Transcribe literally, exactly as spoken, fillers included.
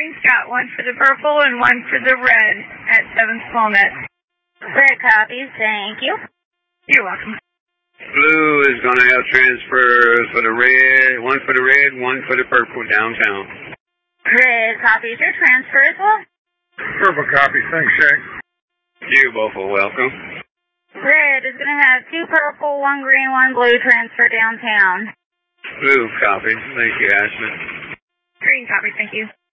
Green's got one for the purple and one for the red at seventh Walnut. Red copies, thank you. You're welcome. Blue is going to have transfers for the red, one for the red, one for the purple downtown. Red copies your transfer as well. Purple copy, thanks, Shaq. You both are welcome. Red is going to have two purple, one green, one blue transfer downtown. Blue copy, thank you, Ashley. Green copy, thank you.